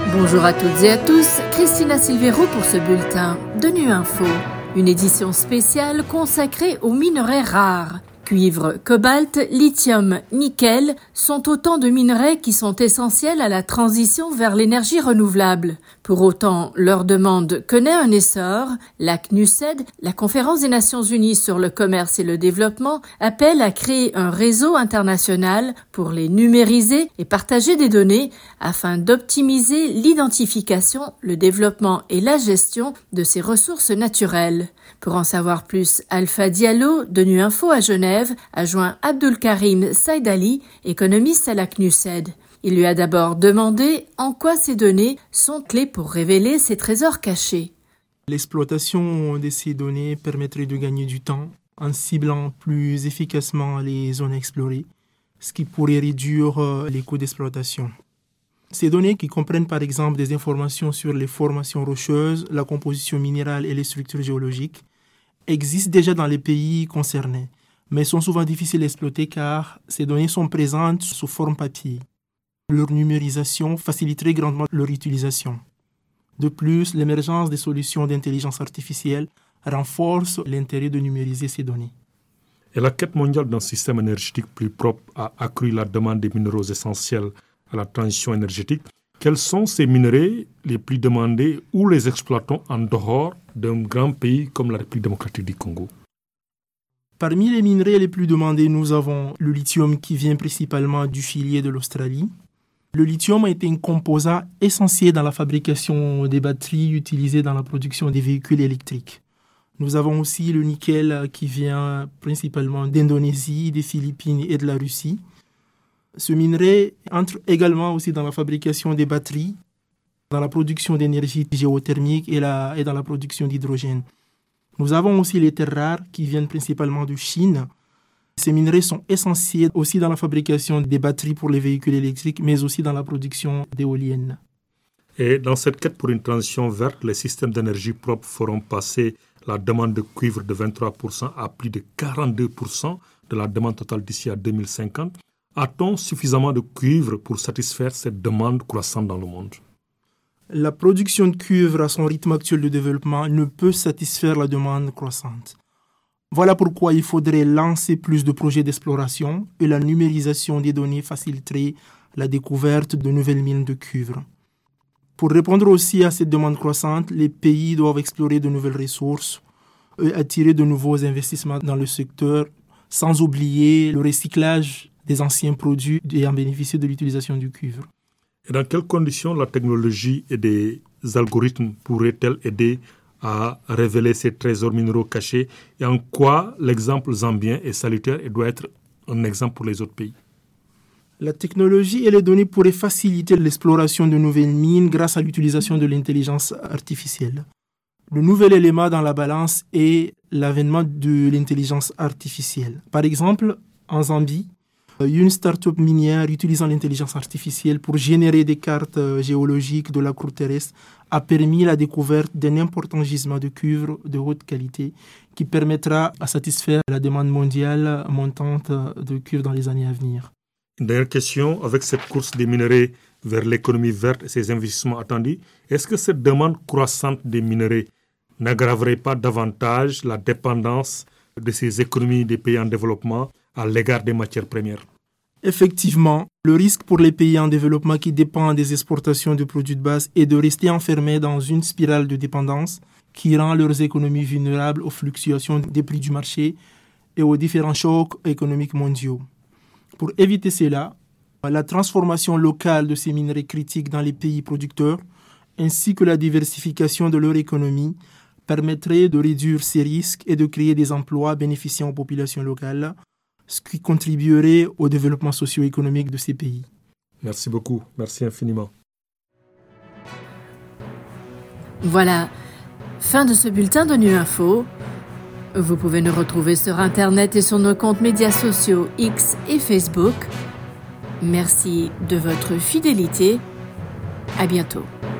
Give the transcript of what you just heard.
Bonjour à toutes et à tous, Christina Silvero pour ce bulletin de Nu Info. Une édition spéciale consacrée aux minerais rares. Cuivre, cobalt, lithium, nickel sont autant de minerais qui sont essentiels à la transition vers l'énergie renouvelable. Pour autant, leur demande connaît un essor. La CNUSED, la Conférence des Nations Unies sur le commerce et le développement, appelle à créer un réseau international pour les numériser et partager des données afin d'optimiser l'identification, le développement et la gestion de ces ressources naturelles. Pour en savoir plus, Alpha Diallo, de Nu Info à Genève, a joint Abdulkarim Saïdali, économiste à la CNUSED. Il lui a d'abord demandé en quoi ces données sont clés pour révéler ces trésors cachés. L'exploitation de ces données permettrait de gagner du temps en ciblant plus efficacement les zones explorées, ce qui pourrait réduire les coûts d'exploitation. Ces données, qui comprennent par exemple des informations sur les formations rocheuses, la composition minérale et les structures géologiques, existent déjà dans les pays concernés, mais sont souvent difficiles à exploiter car ces données sont présentes sous forme papier. Leur numérisation faciliterait grandement leur utilisation. De plus, l'émergence des solutions d'intelligence artificielle renforce l'intérêt de numériser ces données. Et la quête mondiale d'un système énergétique plus propre a accru la demande des minéraux essentiels à la transition énergétique. Quels sont ces minerais les plus demandés ou les exploitons en dehors d'un grand pays comme la République démocratique du Congo? Parmi les minerais les plus demandés, nous avons le lithium qui vient principalement du filier de l'Australie. Le lithium a été un composant essentiel dans la fabrication des batteries utilisées dans la production des véhicules électriques. Nous avons aussi le nickel qui vient principalement d'Indonésie, des Philippines et de la Russie. Ce minerai entre également aussi dans la fabrication des batteries, dans la production d'énergie géothermique et dans la production d'hydrogène. Nous avons aussi les terres rares qui viennent principalement de Chine. Ces minerais sont essentiels aussi dans la fabrication des batteries pour les véhicules électriques, mais aussi dans la production d'éoliennes. Et dans cette quête pour une transition verte, les systèmes d'énergie propre feront passer la demande de cuivre de 23% à plus de 42% de la demande totale d'ici à 2050. A-t-on suffisamment de cuivre pour satisfaire cette demande croissante dans le monde? La production de cuivre à son rythme actuel de développement ne peut satisfaire la demande croissante. Voilà pourquoi il faudrait lancer plus de projets d'exploration et la numérisation des données faciliterait la découverte de nouvelles mines de cuivre. Pour répondre aussi à cette demande croissante, les pays doivent explorer de nouvelles ressources et attirer de nouveaux investissements dans le secteur, sans oublier le recyclage des anciens produits et en bénéficier de l'utilisation du cuivre. Et dans quelles conditions la technologie et des algorithmes pourraient-elles aider à révéler ces trésors minéraux cachés et en quoi l'exemple zambien est salutaire et doit être un exemple pour les autres pays? La technologie et les données pourraient faciliter l'exploration de nouvelles mines grâce à l'utilisation de l'intelligence artificielle. Le nouvel élément dans la balance est l'avènement de l'intelligence artificielle. Par exemple, en Zambie, une start-up minière utilisant l'intelligence artificielle pour générer des cartes géologiques de la croûte terrestre a permis la découverte d'un important gisement de cuivre de haute qualité qui permettra à satisfaire la demande mondiale montante de cuivre dans les années à venir. Une dernière question, avec cette course des minerais vers l'économie verte et ses investissements attendus, est-ce que cette demande croissante des minerais n'aggraverait pas davantage la dépendance de ces économies des pays en développement à l'égard des matières premières? Effectivement, le risque pour les pays en développement qui dépendent des exportations de produits de base est de rester enfermés dans une spirale de dépendance qui rend leurs économies vulnérables aux fluctuations des prix du marché et aux différents chocs économiques mondiaux. Pour éviter cela, la transformation locale de ces minerais critiques dans les pays producteurs ainsi que la diversification de leur économie permettrait de réduire ces risques et de créer des emplois bénéficiant aux populations locales, ce qui contribuerait au développement socio-économique de ces pays. Merci beaucoup, merci infiniment. Voilà, fin de ce bulletin de Nu Info. Vous pouvez nous retrouver sur Internet et sur nos comptes médias sociaux X et Facebook. Merci de votre fidélité. À bientôt.